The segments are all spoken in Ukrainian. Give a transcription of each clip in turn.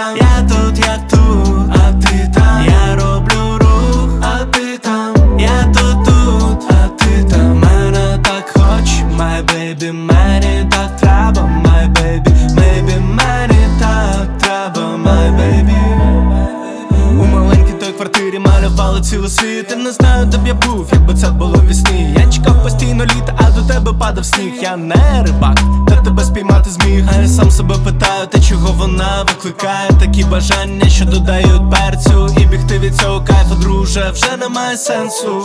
там, я тут, як тут, а ти там. Я роблю рух, а ти там. Я тут, а ти там. Мене так хоч, my baby, мені так треба, my baby, maybe мені так треба, my baby. У маленькій той квартирі малювали цілий світ. І не знаю, де б я був, якби це було вісні. Я чекав постійно літа, а до тебе падав сніг. Я не рибак, та тебе спіймати зміг. А я сам себе питаю, та чого вона викликає такі бажання, що додають перцю. І бігти від цього кайфу, друже, вже немає сенсу.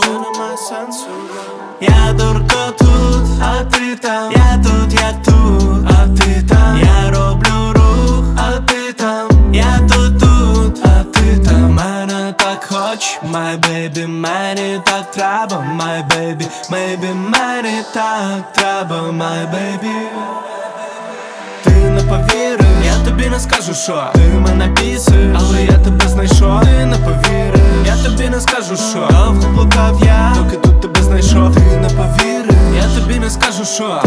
Я дурко тут, а ти там. Я тут, як тут, а ти там. Я роблю рух, а ти там. Я тут, а ти там. Мене так хоч, my baby, мені так треба, my baby, maybe мені так треба, my baby. Ти не повіриш, я тобі не скажу, що ти мене бісиш, але я тебе знайшов. Ти не повіриш, я тобі не скажу, що довго блукав я, доки тут тебе знайшов. Ти не повіриш, я тобі не скажу, що